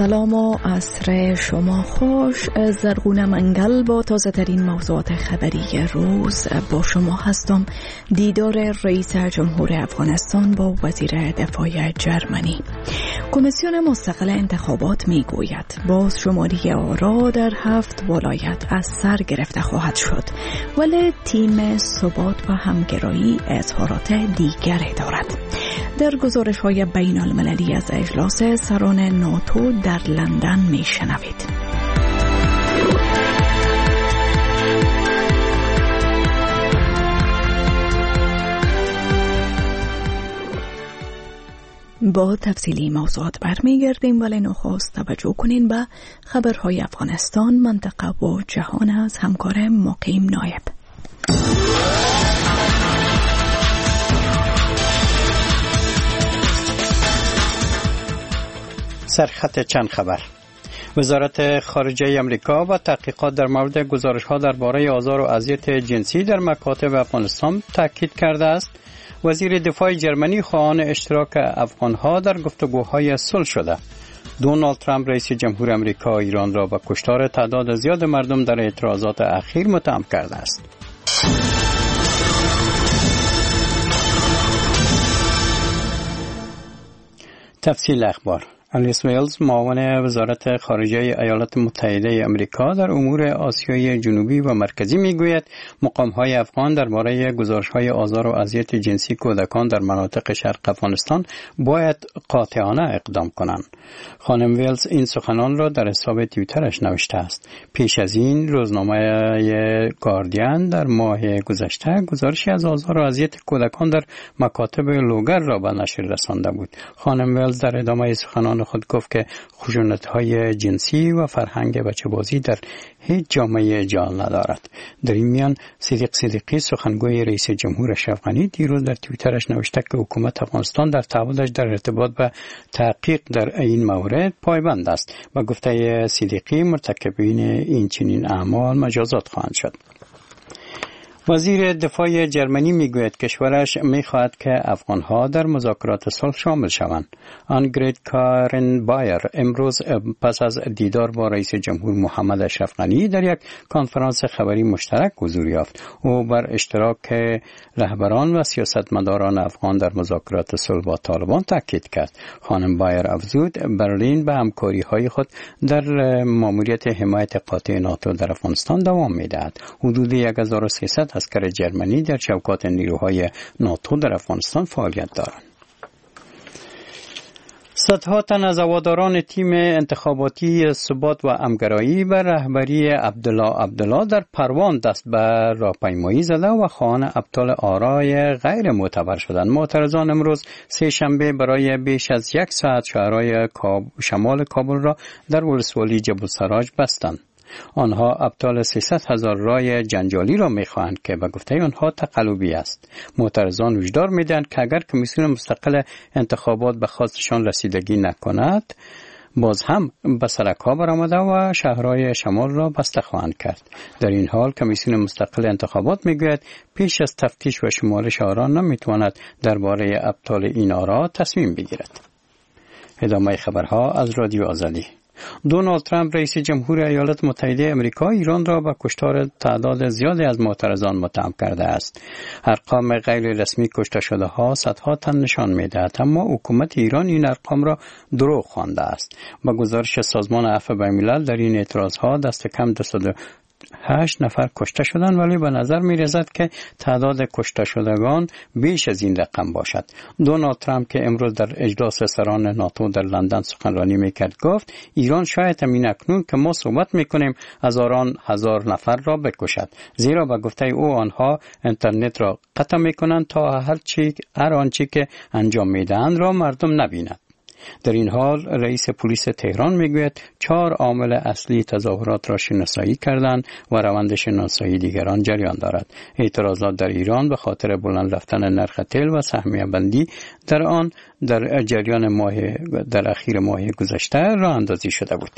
سلام و عصر شما خوش. زرغون منگل با تازه ترین موضوعات خبری روز با شما هستم. دیدار رئیس جمهور افغانستان با وزیر دفاع جرمنی. کمیسیون مستقل انتخابات می گوید باز شماری آرا در 7 ولایت از سر گرفته خواهد شد، ولی تیم ثبات و همگرایی اظهارات دیگری دارد. در گزارش‌های بین المللی از اجلاس سران ناتو در لندن می شنوید. با تفصیلی موضوعات برمیگردیم، ولی نخست توجه کنین به خبرهای افغانستان، منطقه و جهان از همکار مقیم نایب. سرخط چند خبر. وزارت خارجه امریکا و تحقیقات در مورد گزارش‌ها درباره آزار و اذیت جنسی در مکاتب افغانستان تاکید کرده است. وزیر دفاع جرمنی خواهان اشتراک افغان‌ها در گفتگوهای صلح شده. دونالد ترامپ رئیس جمهور امریکا ایران را به کشتار تعداد زیاد مردم در اعتراضات اخیر متهم کرده است. تفصیل اخبار. الیس ویلز معاون وزارت خارجه ایالات متحده آمریکا در امور آسیای جنوبی و مرکزی میگوید مقام‌های افغان درباره گزارش‌های آزار و اذیت جنسی کودکان در مناطق شرق افغانستان باید قاطعانه اقدام کنند. خانم ویلز این سخنان را در حساب توییترش نوشته است. پیش از این روزنامه گاردین در ماه گذشته گزارشی از آزار و اذیت کودکان در مکاتب لوگر را به نشر رسانده بود. خانم ویلز در ادامه سخنان خود گفت که خشونت‌های جنسی و فرهنگ بچه‌بازی در هیچ جامعه جا ندارد. در این میان صدیق صدیقی سخنگوی رئیس جمهور اشرف غنی دیروز در توییترش نوشته که حکومت افغانستان در تعهدش در ارتباط به تحقیق در این مورد پایبند است و گفته صدیقی مرتکبین این چنین اعمال مجازات خواهند شد. وزیر دفاع جرمنی میگوید کشورش میخواهد که افغانها در مذاکرات صلح شامل شوند. آنگرید کارن بایر امروز پس از دیدار با رئیس جمهور محمد اشرف غنی در یک کنفرانس خبری مشترک حضور یافت. او بر اشتراک رهبران و سیاستمداران افغان در مذاکرات صلح با طالبان تاکید کرد. خانم بایر افزود برلین به همکاری‌های خود در ماموریت حمایت قاطع ناتو در افغانستان دوام می‌دهد. حدود 1300 عسکر جرمنی در چوکات نیروهای ناتو در افغانستان فعالیت دارند. صدها تن از هواداران تیم انتخاباتی ثبات و همگرایی به رهبری عبدالله در پروان دست به راهپیمایی زده و خواهان ابطال آرای غیر معتبر شدند. معترضان امروز سه شنبه برای بیش از 1 ساعت شهرهای شمال کابل را در ولسوالی جبل سراج بستند. آنها ابطال 300,000 رای جنجالی را می‌خواهند که به گفته آنها تقلبی است. معترضان هشدار می‌دهند که اگر کمیسیون مستقل انتخابات به خواستشان رسیدگی نکند باز هم به سرک‌ها برآمده و شهرهای شمال را بسته خواهند کرد. در این حال کمیسیون مستقل انتخابات می‌گوید پیش از تفتیش و شمارش آرا نمی‌تواند درباره ابطال این آرا تصمیم بگیرد. ادامه خبرها از رادیو آزادی. دونالد ترامپ رئیس جمهور ایالات متحده آمریکا ایران را به کشتار تعداد زیادی از معترضان متهم کرده است. ارقام غیر رسمی کشته شده ها صدها تن نشان می‌دهد، اما حکومت ایران این ارقام را دروغ خوانده است. با گزارش سازمان عفو بین‌الملل در این اعتراضها دست کم 8 نفر کشته شدند، ولی به نظر می رسد که تعداد کشته شدگان بیش از این رقم باشد. دونالد ترامپ که امروز در اجلاس سران ناتو در لندن سخنرانی میکرد گفت ایران شاید همین اکنون که ما صحبت میکنیم هزار نفر را بکشد، زیرا به گفته او آنها اینترنت را قطع میکنند تا هر آنچه که انجام میدهند را مردم نبیند. در این حال رئیس پلیس تهران میگوید 4 عامل اصلی تظاهرات را شناسایی کردند و روند شناسایی دیگران جریان دارد. اعتراضات در ایران به خاطر بلند رفتن نرخ تیل و سهمیه بندی در آن در جریان در اخیر ماه گذشته راه اندازی شده بود.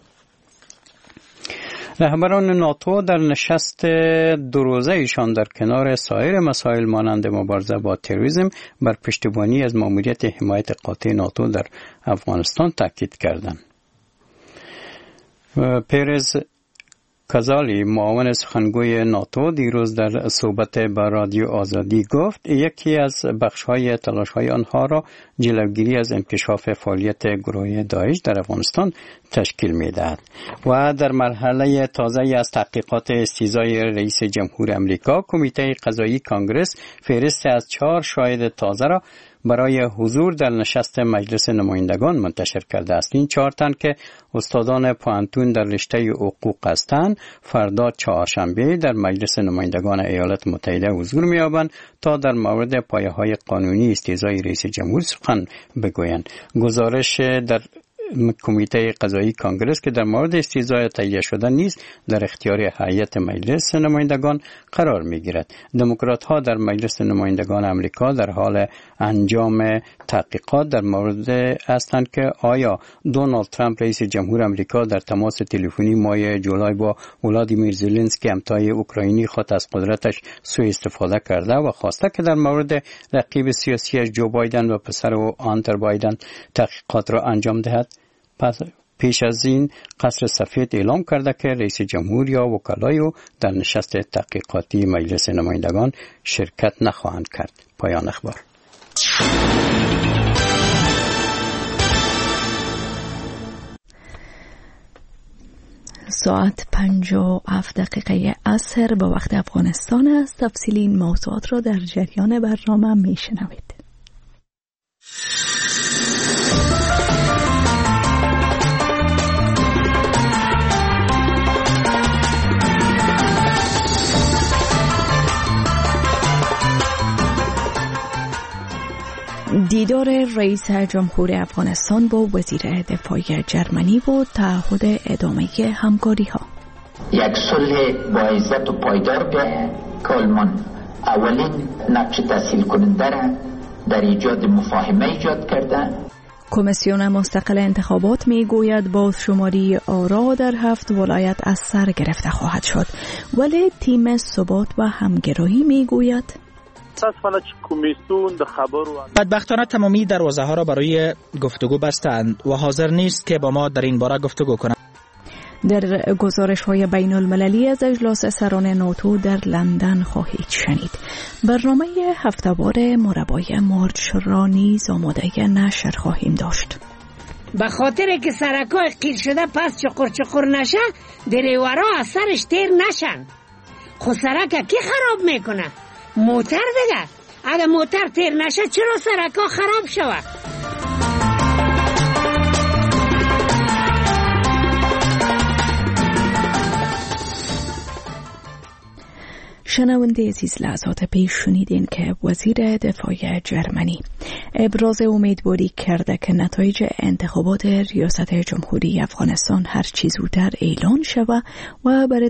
رهبران ناتو در نشست 2 روزه ایشان در کنار سایر مسائل مانند مبارزه با تروریسم بر پشتیبانی از ماموریت حمایت قاطع ناتو در افغانستان تاکید کردند. پرز کازالی معاون سخنگوی ناتو دیروز در صحبت با رادیو آزادی گفت یکی از بخش‌های تلاش‌های آنها را جلوگیری از انکشاف فعالیت گروه داعش در افغانستان تشکیل می‌دهد و در مرحله تازه‌ای از تحقیقات استیضای رئیس جمهور آمریکا کمیته قضایی کانگرس فهرست از 4 شاهد تازه را برای حضور در نشست مجلس نمایندگان منتشر کرده است. این 4 تن که استادان پوهنتون در رشته حقوق هستند فردا چهارشنبه در مجلس نمایندگان ایالات متحده حضور می‌یابند تا در مورد پایه‌های قانونی استیضای رئیس جمهور سخن بگویند. گزارش در کمیته قضایی کانگرس که در مورد استیضای تهیه شده نیست در اختیار هیئت مجلس نمایندگان قرار می‌گیرد. دموکرات‌ها در مجلس نمایندگان آمریکا در حال انجام تحقیقات در مورد هستند که آیا دونالد ترامپ رئیس جمهور آمریکا در تماس تلفنی ماه جولای با ولادیمیر زلنسکی همتای اوکراینی خود از قدرتش سوء استفاده کرده و خواسته که در مورد رقیب سیاسی جو بایدن و پسر او هانتر بایدن تحقیقات را انجام دهد. پیش از این قصر سفید اعلام کرده که رئیس جمهور یا وکلای او در نشست تحقیقاتی مجلس نمایندگان شرکت نخواهند کرد. پایان اخبار. ساعت 57 عصر به وقت افغانستان است. تفصیل این موضوعات را در جریان برنامه میشنوید. دیدار رئیس جمهور افغانستان با وزیر دفاع جرمنی و تعهد ادامه همکاری ها. یک صلح با عزت و پایدار به کالمان اولین نقش تسهیل کننده را در ایجاد مفاهمه ایجاد کرده. کمیسیون مستقل انتخابات می گوید بازشماری آرا در 7 ولایت از سر گرفته خواهد شد، ولی تیم ثبات و همگرایی می گوید بدبختانه تمامی دروازه ها را برای گفتگو بستند و حاضر نیست که با ما در این باره گفتگو کنند. در گزارش های بین المللی از اجلاس سران ناتو در لندن خواهید شنید. برنامه هفته‌وار مربای مارچ را نیز آماده نشر خواهیم داشت. به خاطر که سرکای قیر شده پس چقر نشه دریورا از سرش تیر نشن. خود سرک کی خراب میکنه؟ موتر دیگه. اگه موتر تیر نشه چرا سرکا خراب شود؟ شنونده عزیز، لحظات پیش شنیدین که وزیر دفاع جرمنی ابراز امیدواری کرده که نتایج انتخابات ریاست جمهوری افغانستان هر چه زودتر اعلان شود و برای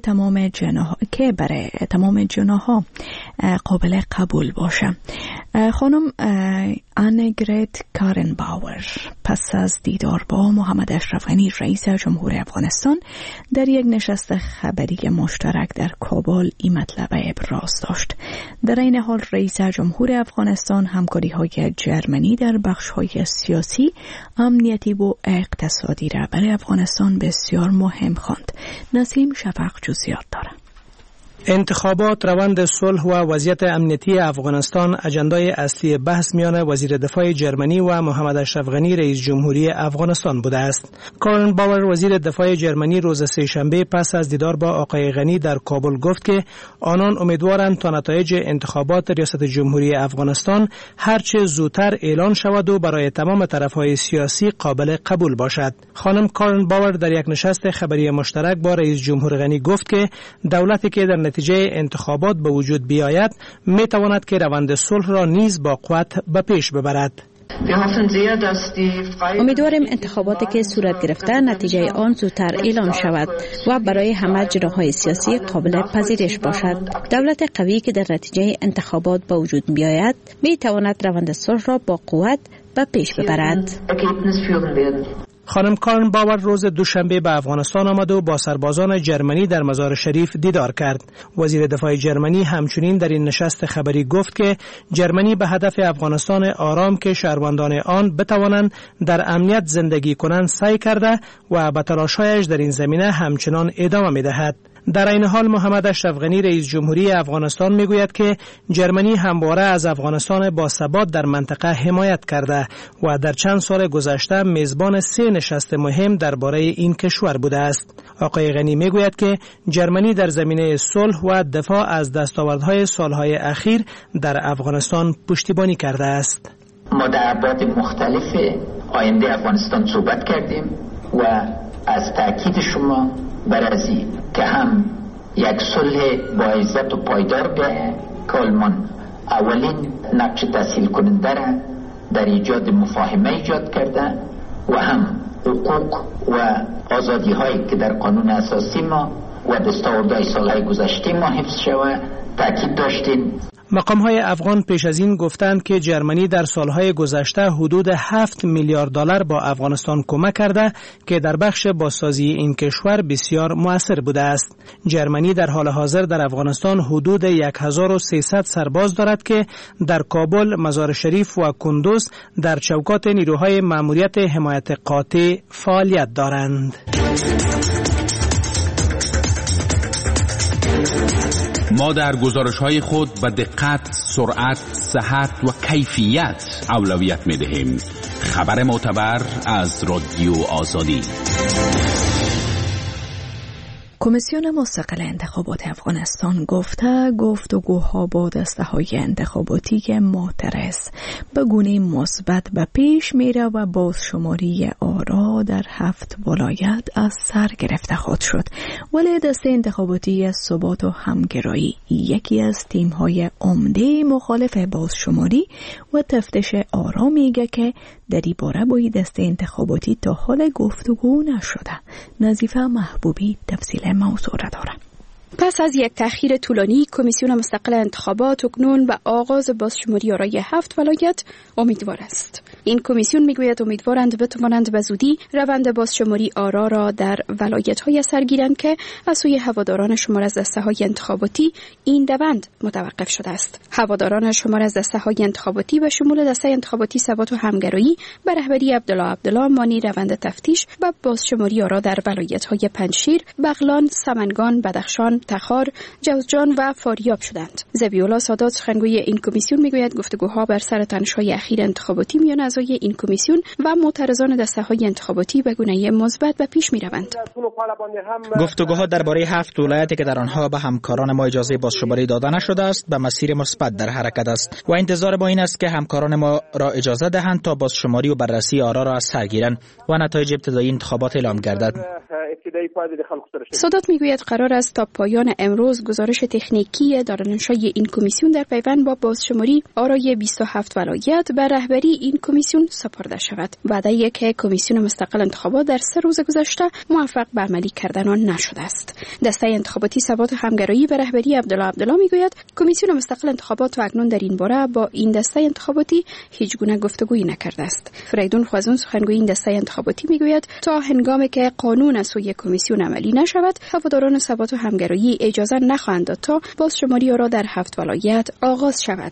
تمام جناح‌ها قابل قبول باشه. خانم آنگرت کارنباور پس از دیدار با محمد اشرف غنی رئیس جمهور افغانستان در یک نشست خبری مشترک در کابل این مطلب ابراز داشت. در این حال رئیس جمهور افغانستان همکاری‌های جرمنی در بخش‌های سیاسی، امنیتی و اقتصادی را برای افغانستان بسیار مهم خواند. نسیم شفق جزئیات دارد. انتخابات، روند صلح و وضعیت امنیتی افغانستان اجندای اصلی بحث میان وزیر دفاع جرمنی و محمد اشرف غنی رئیس جمهوری افغانستان بوده است. کارن باور وزیر دفاع جرمنی روز سه‌شنبه پس از دیدار با آقای غنی در کابل گفت که آنان امیدوارند تا نتایج انتخابات ریاست جمهوری افغانستان هرچه زودتر اعلان شود و برای تمام طرف‌های سیاسی قابل قبول باشد. خانم کارن باور در یک نشست خبری مشترک با رئیس جمهور غنی گفت که دولتی که در نتیجه انتخابات به وجود بیاید می تواند که روند صلح را نیز با قوت به پیش ببرد. امیدواریم انتخاباتی که صورت گرفته نتیجه آن زودتر اعلان شود و برای همه جناح‌های سیاسی قابل پذیرش باشد. دولت قوی که در نتیجه انتخابات به وجود بیاید می تواند روند صلح را با قوت به پیش ببرد. خانم کارن باور روز دوشنبه به افغانستان آمد و با سربازان جرمنی در مزار شریف دیدار کرد. وزیر دفاع جرمنی همچنین در این نشست خبری گفت که جرمنی به هدف افغانستان آرام که شهروندان آن بتوانند در امنیت زندگی کنند سعی کرده و به تلاش‌هایش در این زمینه همچنان ادامه می‌دهد. در این حال محمد اشرف غنی رئیس جمهوری افغانستان میگوید که جرمنی همواره از افغانستان با ثبات در منطقه حمایت کرده و در چند سال گذشته میزبان 3 نشست مهم درباره این کشور بوده است. آقای غنی میگوید که جرمنی در زمینه صلح و دفاع از دستاوردهای سالهای اخیر در افغانستان پشتیبانی کرده است. ما در ابعاد مختلف آینده افغانستان صحبت کردیم و از تأکید شما بر از این که هم یک صلح با عزت و پایدار به کالمان اولین نقش تسهیل کننده را در ایجاد مفاهمه ایجاد کرده و هم حقوق و آزادی هایی که در قانون اساسی ما و دستاوردهای سالهای گذشته ما حفظ شود تأکید داشتیم. مقام‌های افغان پیش از این گفتند که جرمنی در سالهای گذشته حدود 7 میلیارد دلار با افغانستان کمک کرده که در بخش بازسازی این کشور بسیار مؤثر بوده است. جرمنی در حال حاضر در افغانستان حدود 1300 سرباز دارد که در کابل، مزار شریف و کندوز در چوکات نیروهای ماموریت حمایت قاطع فعالیت دارند. ما در گزارش‌های خود به دقت، سرعت، صحت و کیفیت اولویت می‌دهیم. خبر معتبر از رادیو آزادی. کمیسیون مستقل انتخابات افغانستان گفته گفتگوها با دسته‌های انتخاباتی معترض به گونه مثبت به پیش میره و بازشماری آرا در 7 ولایت از سر گرفته خود شد. ولی دسته انتخاباتی ثبات و همگرایی یکی از تیم‌های عمده مخالف بازشماری و تفتیش آرا میگه که در این باره با دسته انتخاباتی تا حال گفتگو نشده. نظیفه محبوبی تفصیل موضوع را داره. پس از یک تأخیر طولانی، کمیسیون مستقل انتخابات اکنون به آغاز بازشماری آرای 7 ولایت امیدوار است. این کمیسیون میگوید امیدوارند بتوانند به زودی روند بازشماری آرا را در ولایت‌های اثر گیرند که از سوی هواداران شمار از دسته‌های انتخاباتی این روند متوقف شده است. هواداران شمار از دسته‌های انتخاباتی به شمول دسته انتخاباتی ثبات و همگرایی به رهبری عبدالله مانی روند تفتیش و بازشماری آرا در ولایت‌های پنجشیر، بغلان، سمنگان، بدخشان، تخار، جوزجان و فاریاب شدند. ذبیح‌الله سادات سخنگوی این کمیسیون میگوید گفتگوها بر سر تنش‌های اخیر انتخاباتی میان اعضای این کمیسیون و معترضان دسته‌های انتخاباتی به گونه مثبت به پیش می‌روند. گفتگوها درباره 7 ولایتی که در آنها به همکاران ما اجازه بازشماری داده نشده است به مسیر مثبت در حرکت است و انتظار ما این است که همکاران ما را اجازه دهند تا بازشماری و بررسی آرا را از سر گیرند و نتایج ابتدایی انتخابات اعلام گردد. سادات میگوید قرار است تا پایان امروز گزارش تکنیکی دارالانشای این کمیسیون در پیوند با بازشماری آرای 27 ولایت به رهبری این کمیسیون سپرده شود. وعده که کمیسیون مستقل انتخابات در 3 روز گذشته موفق به عملی کردن آن نشده است. دسته انتخاباتی ثبات و همگرایی به رهبری عبدالله میگوید کمیسیون مستقل انتخابات اکنون در این باره با این دسته انتخاباتی هیچ گونه گفتگویی نکرده است. فریدون خوازون سخنگوی این دسته انتخاباتی میگوید تا هنگامی که قانون از سوی کمیسیون عملی نشود هواداران ثبات و همگرایی اجازه نخواهند داد تا بازشماری را در 7 ولایت آغاز شود.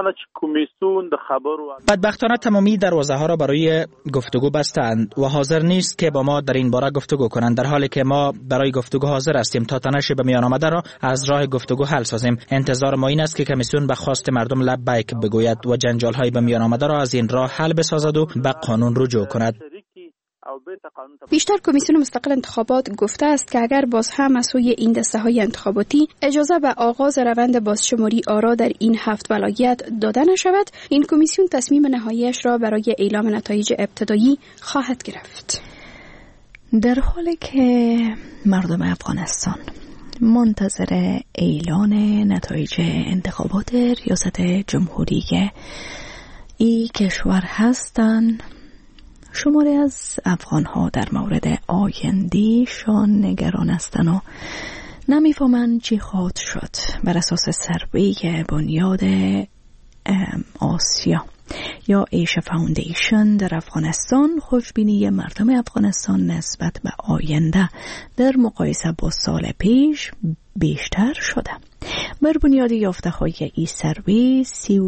بدبختانه تمامی دروازه‌ها را برای گفتگو بستند و حاضر نیست که با ما در این باره گفتگو کنند، در حالی که ما برای گفتگو حاضر هستیم تا تنش به میان آمده را از راه گفتگو حل سازیم. انتظار ما این است که کمیسیون به خواست مردم لبیک بگوید و جنجال‌های به میان آمده را از این راه حل بسازد و به قانون رجوع کند. بیشتر کمیسیون مستقل انتخابات گفته است که اگر باز هم از سوی این دسته‌های انتخاباتی اجازه به آغاز روند بازشماری آرا در این 7 ولایت داده نشود، این کمیسیون تصمیم نهاییش را برای اعلام نتایج ابتدایی خواهد گرفت. در حالی که مردم افغانستان منتظر اعلان نتایج انتخابات ریاست جمهوری این کشور هستند، شماری از افغان‌ها در مورد آینده‌شان نگران هستند و نمی‌فهمند چی خواهد شد. بر اساس سروی بنیاد آسیا یا ایشا فاوندیشن در افغانستان خوشبینی مردم افغانستان نسبت به آینده در مقایسه با سال پیش بیشتر شده. بر بنیاد یافته‌های این سروی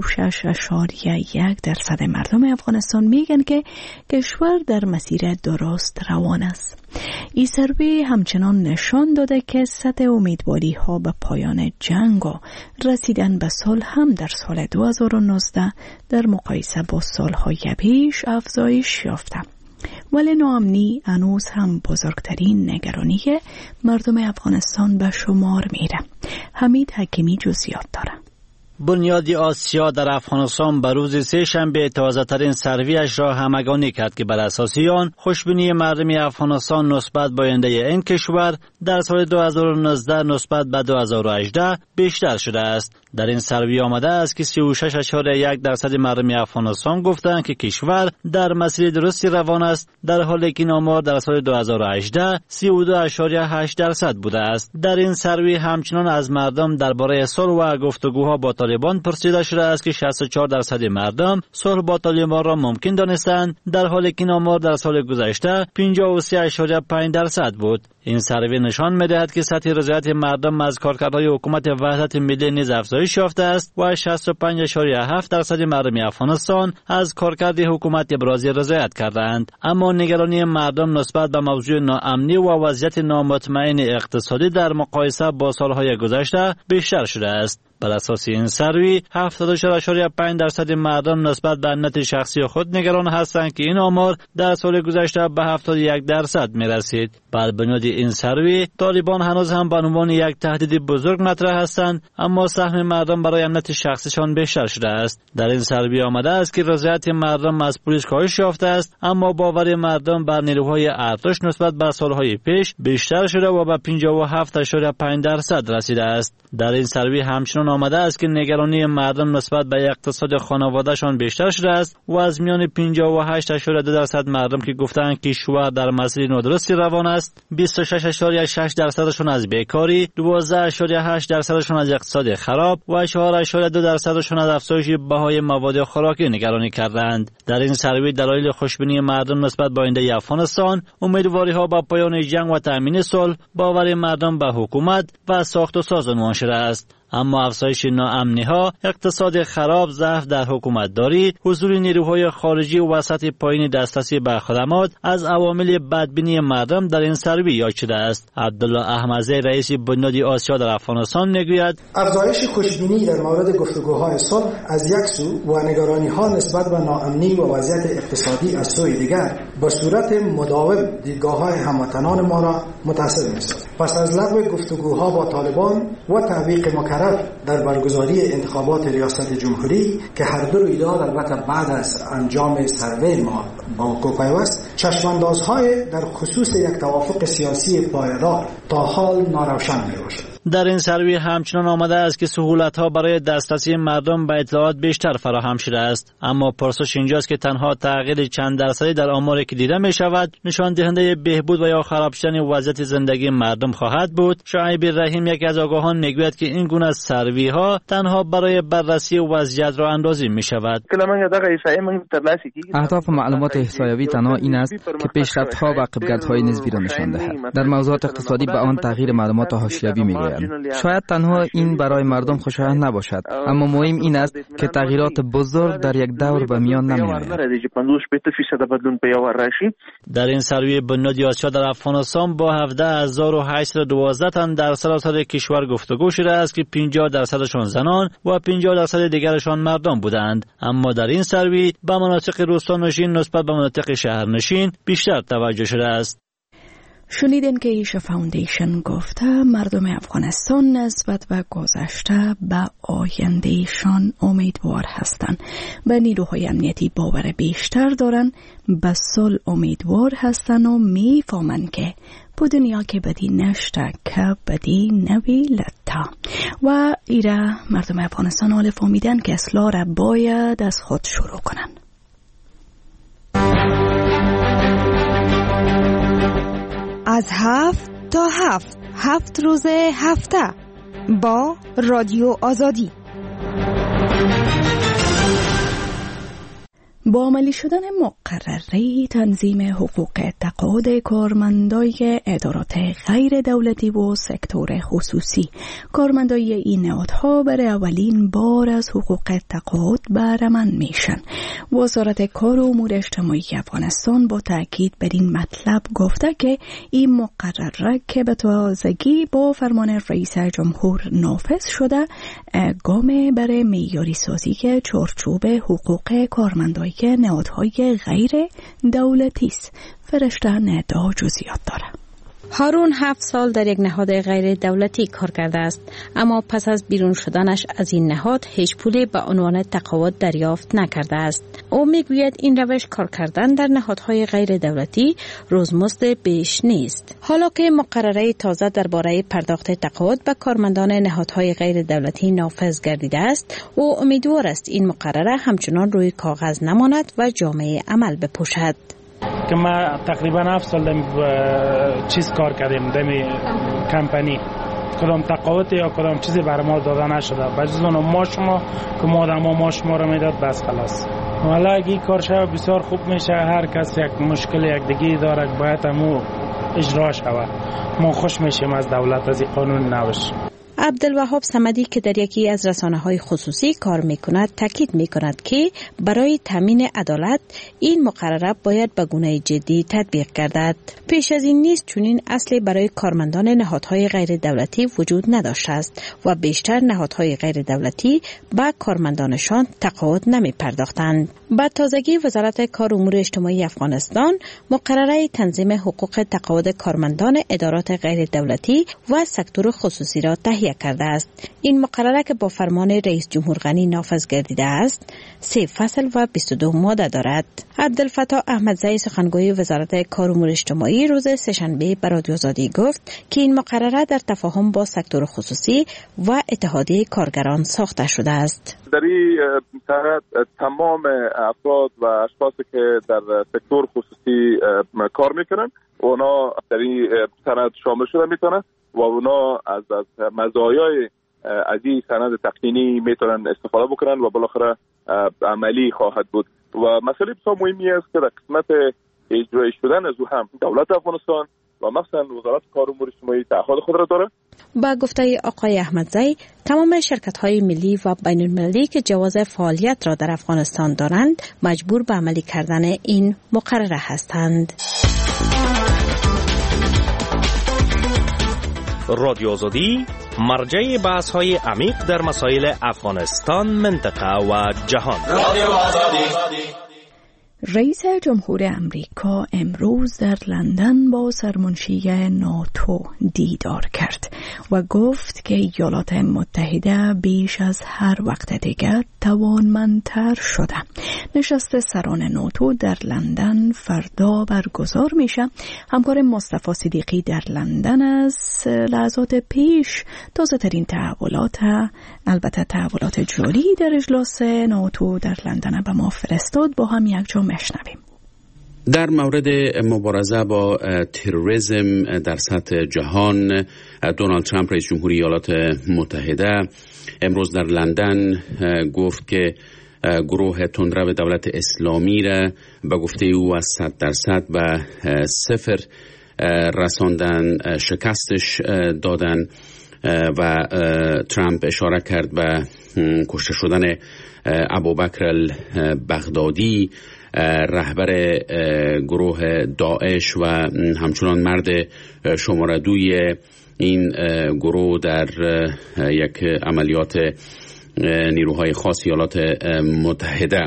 36.1% مردم افغانستان میگن که کشور در مسیر درست روان است. این سروی همچنان نشان داده که سطح امیدواری ها به پایان جنگ و رسیدن به صلح هم در سال 2019 در مقایسه با سالهای پیش افزایش یافته. ولی ناامنی هنوز هم بزرگترین نگرانی مردم افغانستان به شمار میره. حمید حکیمی جزئیات داره. بنیاد آسیا در افغانستان به روز سه‌شنبه تازه ترین سرویش را همگانی کرد که بر اساس آن خوشبینی مردم افغانستان نسبت به آینده این کشور در سال 2019 نسبت به 2018 بیشتر شده است. در این سروی آمده است که 36.1% مردم افغانستان گفتند که کشور در مسیر درستی روان است، در حالی که این آمار در سال 2018 32.8% بوده است. در این سروی همچنان از مردم درباره صلح و گفتگوها با طالبان پرسیده شده است که 64% مردم صلح با طالبان را ممکن دانستند، در حالی که این آمار در سال گذشته 53.5% بود. این سروی نشان می‌دهد که سطح رضایت مردم از کارکردهای حکومت وحدت ملی نیز افزایش یافته است و 65.7% مردم افغانستان از کارکرد حکومت ابراز رضایت کردند. اما نگرانی مردم نسبت به موضوع ناامنی و وضعیت نامطمئن اقتصادی در مقایسه با سالهای گذشته بیشتر شده است. بر اساس این سروی 74.5% مردم نسبت به امنیت شخصی خود نگران هستند که این آمار در سال گذشته به 71% می رسید. بر بنیاد این سروی طالبان هنوز هم به عنوان یک تهدید بزرگ مطرح هستند، اما سهم مردم برای امنیت شخصیشان بیشتر شده است. در این سروی آمده است که رضایت مردم از پلیس کاهش یافته است، اما باور مردم بر نیروهای ارتش نسبت به سالهای پیش بیشتر شده و به 57.5% رسیده است. در این سروی همچنان آمده است که نگرانی مردم نسبت به اقتصاد خانواده‌شان بیشتر شده است و از میان 58.2% مردم که گفتند که کشور در مسیر نادرستی روان است، 26.6% از بیکاری، 12.8% از اقتصاد خراب و 4.2% از افزایش بهای مواد خوراکی نگرانی کردند. در این سروی دلایل خوشبینی مردم نسبت به آینده افغانستان، امیدواری‌ها به پایان جنگ و تامین صلح، باور مردم به حکومت و ساخت و ساز عنوان شده است. اما افزایش ناامنی‌ها، اقتصاد خراب، ضعف در حکومتداری، حضور نیروهای خارجی و سطح پایین دسترسی به خدمات از عوامل بدبینی مردم در این سروی یاد شده است. عبدالله احمدی رئیس بنیاد آسیا در افغانستان میگوید افزایش خوشبینی در مورد گفتگوهای صلح از یک سو و نگرانی‌ها نسبت به ناامنی و وضعیت اقتصادی از سوی دیگر به صورت مداوم دیدگاه‌های هموطنان ما را متاثر می‌سازد. پس از لغو گفتگوها با طالبان و تعویق در برگزاری انتخابات ریاست جمهوری که هر دو رویداد البته بعد از انجام سروی ما با کوپیوست، چشماندازهای در خصوص یک توافق سیاسی پایدار تا حال ناروشن میباشد. در این سروی همچنان آمده است که سهولت‌ها برای دسترسی مردم به اطلاعات بیشتر فراهم شده است، اما پرسش اینجاست که تنها تغییر چند درصدی در آماری که دیده می شود نشان دهنده بهبود و یا خراب شدن وضعیت زندگی مردم خواهد بود. شعیب رحیم یکی از آگاهان میگوید که این گونه سروی ها تنها برای بررسی وضعیت را اندازی می شود. اهداف معلومات احصایوی تنها این است که پیشرفت‌ها و عقب‌گردهای نسبی را نشان دهد. در موضوعات اقتصادی به آن تغییر معلومات حاشیوی میگویند. شاید تنها این برای مردم خوشایند نباشد، اما مهم این است که تغییرات بزرگ در یک دور به میان نمی‌آید. در این سروی بنیاد آسیا در افغانستان با 17,812 تن در سراسر کشور گفتگو شده است که 50% زنان و 50% دیگرشان مردم بودند، اما در این سروی به مناطق روستانشین نسبت به مناطق شهرنشین بیشتر توجه شده است. شنیدین که ایشا فاوندیشن گفته مردم افغانستان نسبت به گذشته به آیندهشان امیدوار هستند، به نیروهای امنیتی باور بیشتر دارن، به صلح امیدوار هستن و میفهمن که په دنیا کې بدی نشته که بدی نوی لطا و ایره مردم افغانستان حال فهمیدن که اصلاح را باید از خود شروع کنن. از 7 تا 7 روز هفته با رادیو آزادی. با عملی شدن مقرره تنظیم حقوق تقاعد کارمندای ادارات غیر دولتی و سکتور خصوصی، کارمندای این نهادها برای اولین بار از حقوق تقاعد بهره مند میشن. وزارت کار و امور اجتماعی افغانستان با تاکید بر این مطلب گفته که این مقرره که به تازگی با فرمان رئیس جمهور نافذ شده، گام برای معیاری سازی چارچوب حقوق کارمندای نهادهای غیر دولتی است. فرشته ندا جزئیات داره. هارون 7 سال در یک نهاد غیر دولتی کار کرده است، اما پس از بیرون شدنش از این نهاد هیچ پولی به عنوان تقاعد دریافت نکرده است. او میگوید این روش کار کردن در نهادهای غیر دولتی روزمزد بیش نیست. حالا که مقرره تازه درباره پرداخت تقاعد به کارمندان نهادهای غیر دولتی نافذ گردیده است، او امیدوار است این مقرره همچنان روی کاغذ نماند و جامعه عمل بپوشد. که ما تقریبا 7 سال چیز کار کردیم دمی کمپانی، کدام تقاعد یا کدام چیزی برای ما داده نشده، بجز اون ما شما که ما شما رو میداد بس خلاص. حالا اگه کار شوه بسیار خوب میشه. هر کس یک مشکل یک دیگه داره باید همو اجرا شوه. ما خوش میشیم از دولت از این قانون نوش. عبدالوهاب صمدی که در یکی از رسانه‌های خصوصی کار می‌کند تاکید می‌کند که برای تامین عدالت این مقرره باید به گونه جدی تطبیق گردد. پیش از این نیز چنین اصلی برای کارمندان نهادهای غیر دولتی وجود نداشته است و بیشتر نهادهای غیر دولتی به کارمندانشان تقاعد نمی‌پرداختند. با تازگی وزارت کار و امور اجتماعی افغانستان مقرره تنظیم حقوق تقاعد کارمندان ادارات غیر دولتی و سکتور خصوصی را تهیه کرده است. این مقرره که با فرمان رئیس جمهور غنی نافذ گردیده است 3 فصل و 22 ماده دارد. عبدالفتاح احمدزئی سخنگوی وزارت کار و امور اجتماعی روز سه‌شنبه به رادیو آزادی گفت که این مقرره در تفاهم با سکتور خصوصی و اتحادیه کارگران ساخته شده است. در این سند تمام افراد و اشخاصی که در سکتور خصوصی کار میکنن اونا در این سند شامل شده میتونن و اونا از مزایای از این سند تقنینی میتونن استفاده بکنن و بالاخره عملی خواهد بود. و مسئله بسیار مهمی است که در قسمت اجرایی شدن از او هم دولت افغانستان و مخصوصا وزارت کار و امور اجتماعی تعهد خود را داره. با گفته آقای احمدزئی تمام شرکت‌های ملی و بین‌المللی که جواز فعالیت را در افغانستان دارند مجبور به عملی کردن این مقرره هستند. رادیو آزادی مرجع بحث‌های عمیق در مسائل افغانستان، منطقه و جهان. رادیو آزادی. رئیس جمهور امریکا امروز در لندن با سرمنشی ناتو دیدار کرد و گفت که ایالات متحده بیش از هر وقت دیگر توانمندتر شده. نشست سران ناتو در لندن فردا برگزار میشه. همکار مصطفی صدیقی در لندن از لحظات پیش تازه ترین تحولات، البته تحولات جاری در اجلاس ناتو در لندن به ما فرستاد. با هم یک جا مشنویم. در مورد مبارزه با تروریسم در سطح جهان، دونالد ترامپ رئیس جمهوری ایالات متحده امروز در لندن گفت که گروه تندرو دولت اسلامی را به گفته او از 100% به 0 رساندن، شکستش دادن و ترامپ اشاره کرد به کشته شدن ابوبکر البغدادی، رهبر گروه داعش و همچنان مرد شماره 2 این گروه در یک عملیات نیروهای خاص ایالات متحده.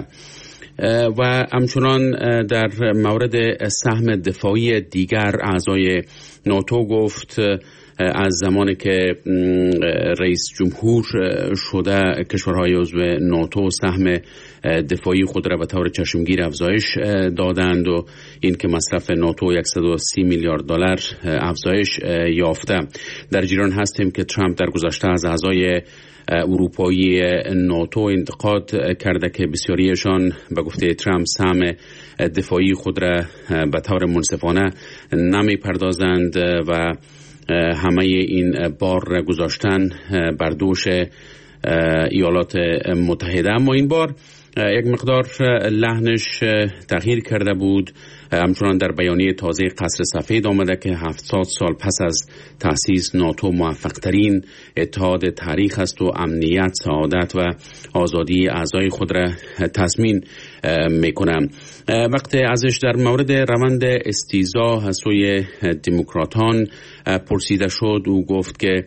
و همچنان در مورد سهم دفاعی دیگر اعضای ناتو گفت از زمانی که رئیس جمهور شده کشورهای عضو ناتو سهم دفاعی خود را به طور چشمگیر افزایش دادند و این که مصرف ناتو 130 میلیارد دلار افزایش یافته. در جریان هستیم که ترامپ در گذشته از اعضای اروپایی ناتو انتقاد کرده که بسیاریشان به گفته ترامپ سهم دفاعی خود را به طور منصفانه نمی پردازند و همه این بار را گذاشتن بر دوش ایالات متحده. اما این بار یک مقدار لحنش تغییر کرده بود. همچنان در بیانیه تازه قصر سفید آمده که 70 سال پس از تأسیس ناتو موفق ترین اتحاد تاریخ است و امنیت، سعادت و آزادی اعضای خود را تضمین میکنه. وقتی ازش در مورد روند استیضاح از سوی دموکراتان پرسیده شد، او گفت که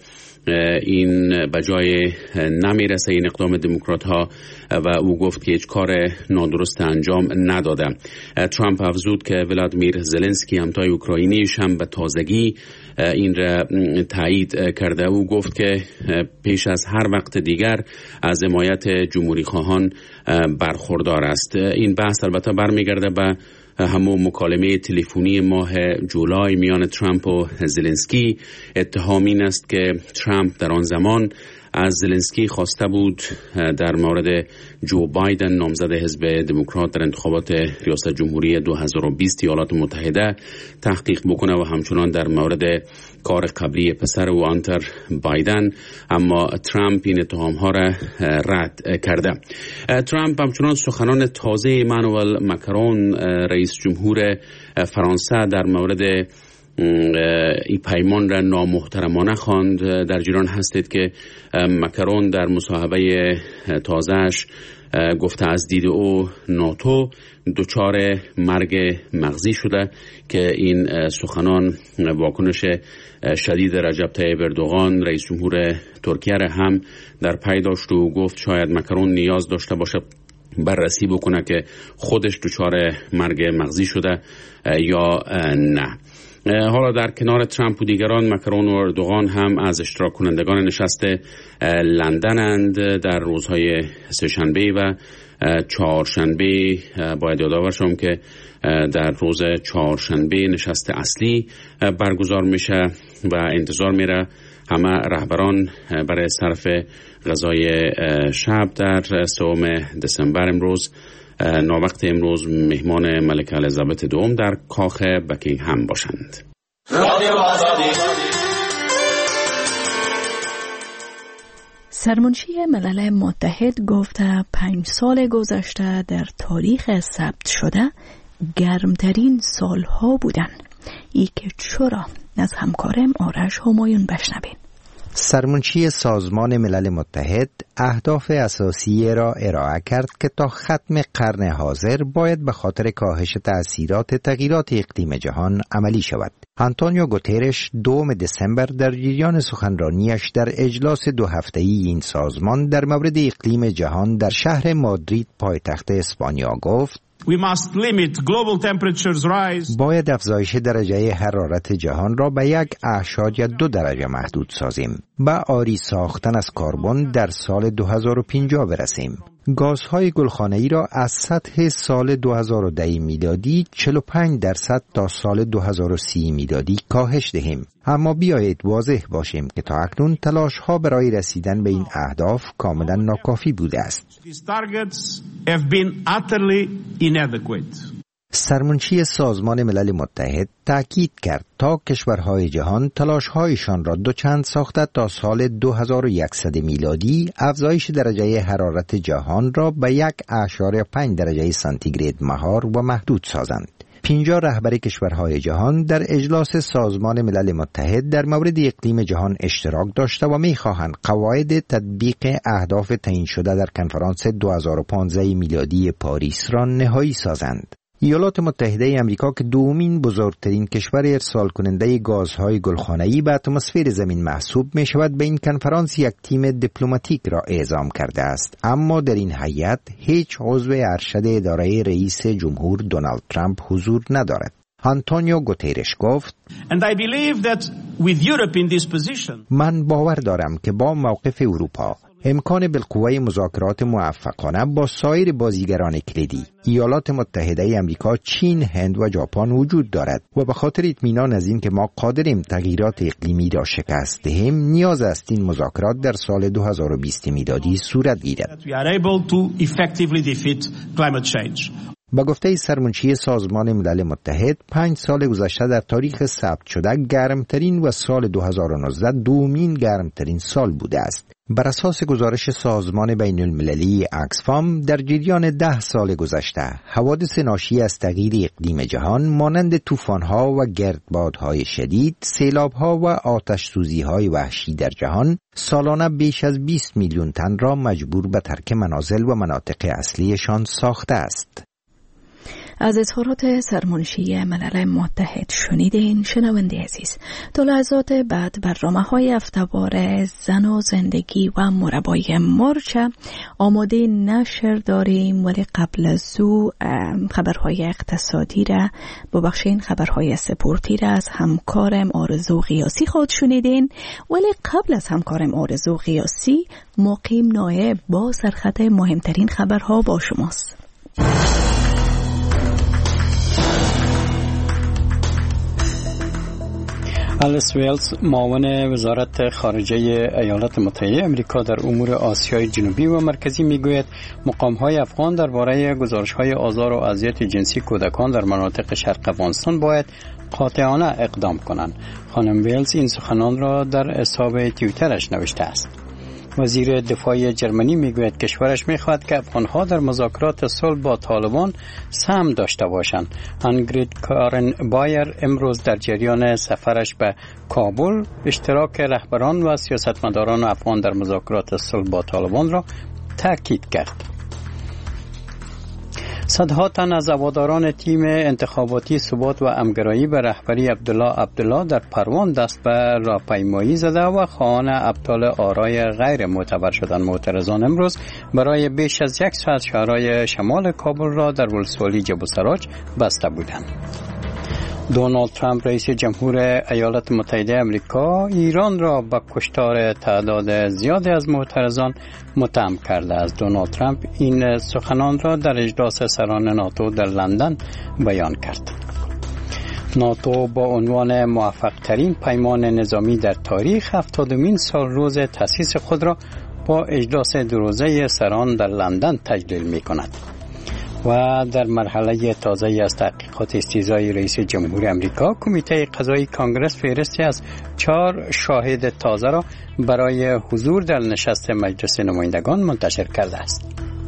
این بجای نمیرسه این اقدام دموکرات ها و او گفت که هیچ کار نادرست انجام نداده. ترامپ افزود که ولادیمیر زلنسکی همتای اوکراینیش هم به تازگی این را تایید کرده. او گفت که پیش از هر وقت دیگر از حمایت جمهوری خواهان برخوردار است. این بحث البته برمیگرده به همون مکالمه تلفنی ماه جولای میان ترامپ و زلنسکی. اتهام این است که ترامپ در آن زمان از زلنسکی خواسته بود در مورد جو بایدن نامزد حزب دموکرات در انتخابات ریاست جمهوری 2020 ایالات متحده تحقیق بکنه و همچنان در مورد کار قبلی پسر او آنتر بایدن، اما ترامپ این اتهام ها را رد کرده. ترامپ همچنان سخنان تازه ایمانوئل ماکرون رئیس جمهور فرانسه در مورد این پیمان را نامحترمانه خواند. در جریان هستید که ماکرون در مصاحبه تازهش گفته از دید او ناتو دچار مرگ مغزی شده که این سخنان واکنش شدید رجب طیب اردوغان رئیس جمهور ترکیه را هم در پی داشت و گفت شاید ماکرون نیاز داشته باشه بررسی بکنه که خودش دچار مرگ مغزی شده یا نه. حالا در کنار ترامپ و دیگران ماکرون و اردوغان هم از اشتراک کنندگان نشست لندنند. در روزهای سه‌شنبه و چهارشنبه باید یادآور شم که در روز چهارشنبه نشست اصلی برگزار میشه و انتظار میره همه رهبران برای صرف غذای شب در 3 دسامبر امروز ناوقت امروز مهمان ملکه الیزابت دوم در کاخ بکینگهم باشند. سرمنشی ملل متحد گفته 5 سال گذشته در تاریخ ثبت شده گرمترین سالها بودن. ای که چرا؟ از همکارم آرش همایون بشنویم. سرمنشی سازمان ملل متحد اهداف اساسی را ارائه کرد که تا ختم قرن حاضر باید به خاطر کاهش تأثیرات تغییرات اقلیم جهان عملی شود. آنتونیو گوترش 2 دسامبر در جریان سخنرانیش در اجلاس 2 هفته‌ای این سازمان در مورد اقلیم جهان در شهر مادرید پایتخت اسپانیا گفت We must limit global temperatures rise. باید افزایش درجه حرارت جهان را به 1.2 درجه محدود سازیم. به عاری ساختن از کربن در سال 2050 برسیم. گازهای گلخانه‌ای را از سطح سال 2010 میلادی 45% تا سال 2030 میلادی کاهش دهیم. اما بیایید واضح باشیم که تا اکنون تلاش‌ها برای رسیدن به این اهداف کاملا ناکافی بوده است. These targets have been utterly inadequate. سرمنشی سازمان ملل متحد تأکید کرد تا کشورهای جهان تلاش‌هایشان را دوچند ساخته تا سال 2100 میلادی افزایش درجه حرارت جهان را به 1.5 درجه سانتیگراد مهار و محدود سازند. 50 رهبر کشورهای جهان در اجلاس سازمان ملل متحد در مورد اقلیم جهان اشتراک داشته و می‌خواهند قواعد تطبیق اهداف تعیین شده در کنفرانس 2015 میلادی پاریس را نهایی سازند. ایالات متحده آمریکا که دومین بزرگترین کشور ارسال کننده گازهای گلخانه‌ای به اتمسفر زمین محسوب می شود به این کنفرانس یک تیم دیپلماتیک را اعزام کرده است، اما در این هیئت هیچ عضو ارشد اداره رئیس جمهور دونالد ترامپ حضور ندارد. آنتونیو گوترش گفت من باور دارم که با موقف اروپا امکان بالقوه مذاکرات موفقانه با سایر بازیگران کلیدی ایالات متحده آمریکا، چین، هند و ژاپن وجود دارد و به خاطر اطمینان از این که ما قادریم تغییرات اقلیمی را شکست دهیم نیاز است این مذاکرات در سال 2020 میلادی صورت گیرد. با گفته سرمنشی سازمان ملل متحد 5 سال گذشته در تاریخ ثبت شده گرمترین و سال 2019 دومین گرمترین سال بوده است. بر اساس گزارش سازمان بین المللی اکسفام در جریان 10 سال گذشته حوادث ناشی از تغییر اقلیم جهان مانند طوفان‌ها و گردبادهای شدید، سیلاب‌ها و آتش‌سوزی‌های وحشی در جهان سالانه بیش از 20 میلیون تن را مجبور به ترک منازل و مناطق اصلیشان ساخته است. از اظهارات سرمنشی ملل متحد شنیدین شنونده عزیز. تا لحظات بعد برنامه‌های هفته‌وار زن و زندگی و مربای مرچ آماده نشر داریم، ولی قبل از او خبرهای اقتصادی را ببخشین خبرهای سپورتی را از همکارم آرزو قیاسی خود شنیدین. ولی قبل از همکارم آرزو قیاسی مقیم نایب با سرخط مهمترین خبرها با شماست. آلیس ویلز معاون وزارت خارجه ایالات متحده آمریکا در امور آسیای جنوبی و مرکزی میگوید مقام‌های افغان درباره گزارش‌های آزار و اذیت جنسی کودکان در مناطق شرق افغانستان باید قاطعانه اقدام کنند. خانم ویلز این سخنان را در حساب توییترش نوشته است. وزیر دفاع جرمنی میگوید کشورش میخواهد که افغانها در مذاکرات صلح با طالبان سهم داشته باشند. انگرید کارن بایر امروز در جریان سفرش به کابل اشتراک رهبران و سیاستمداران افغان در مذاکرات صلح با طالبان را تاکید کرد. صدها تن از هواداران تیم انتخاباتی ثبات و همگرایی به رهبری عبدالله در پروان دست به راهپیمایی زده و خواهان ابطال آرای غیر معتبر شدن. معترضان امروز برای بیش از 1 ساعت شهرهای شمال کابل را در ولسوالی جبل سراج بسته بودند. دونالد ترامپ رئیس جمهور ایالات متحده آمریکا ایران را به کشتار تعداد زیادی از معترضان متهم کرده است. دونالد ترامپ این سخنان را در اجلاس سران ناتو در لندن بیان کرد. ناتو با عنوان موفق ترین پیمان نظامی در تاریخ 70مین سال روز تأسیس خود را با اجلاس 2 روزه سران در لندن تجلیل می کند. و در مرحله تازه از تحقیقات استیضای رئیس جمهور آمریکا کمیته قضایی کانگرس فهرستی از 4 شاهد تازه را برای حضور در نشست مجلس نمایندگان منتشر کرده است.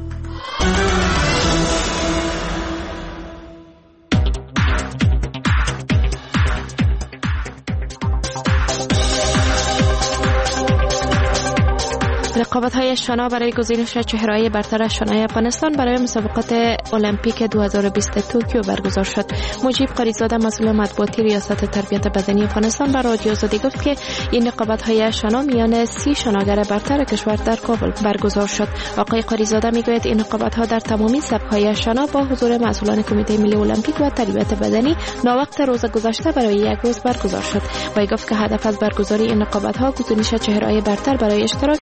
رقابت‌های شنا برای گزینش چهره‌های برتر شنای افغانستان برای مسابقات المپیک 2020 توکیو برگزار شد. مجیب قاریزاده مسئول مطبوعاتی ریاست تربیت بدنی افغانستان به رادیو آزادی گفت که این رقابت‌های شنا میان 30 شناگر برتر کشور در کابل برگزار شد. آقای قاریزاده میگوید این رقابت‌ها در تمامی سبک‌های شنا با حضور مسئولان کمیته ملی المپیک و تربیت بدنی ناوقت روز گذشته برای 1 روز برگزار شد. وی گفت که هدف از برگزاری این رقابت‌ها گزینش چهره‌های برتر برای اشتراک